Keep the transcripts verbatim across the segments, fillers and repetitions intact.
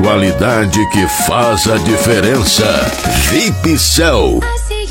qualidade que faz a diferença. Vipcel.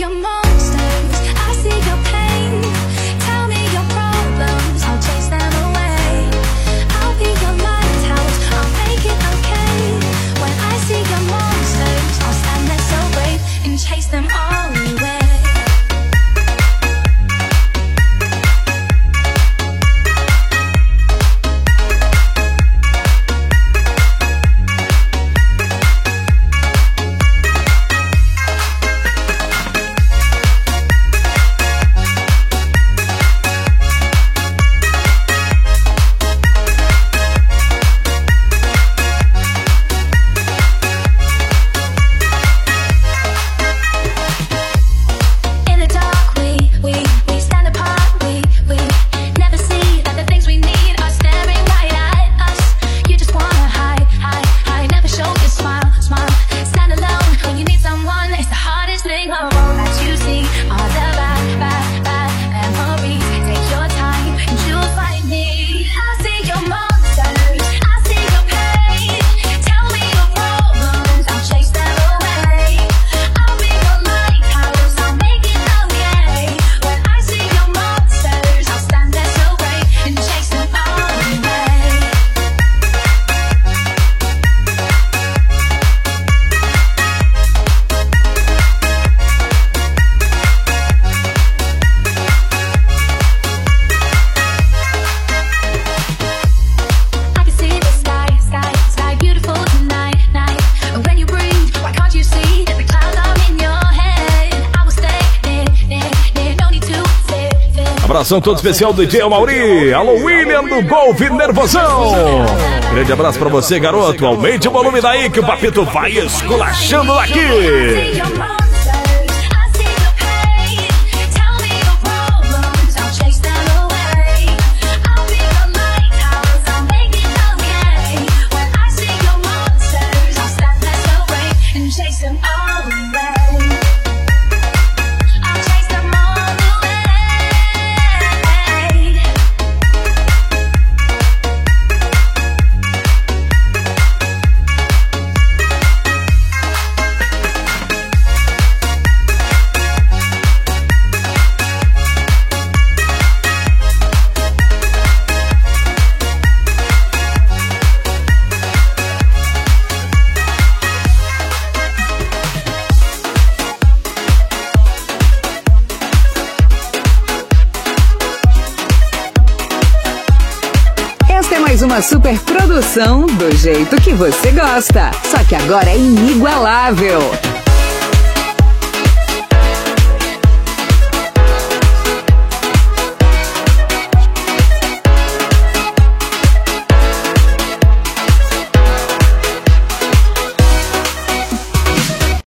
Abração todo especial do D J Mauri. Alô, William do Golf Nervosão. Grande abraço pra você, garoto. Aumente o volume daí que o Papito vai esculachando aqui. Uma super produção do jeito que você gosta, só que agora é inigualável.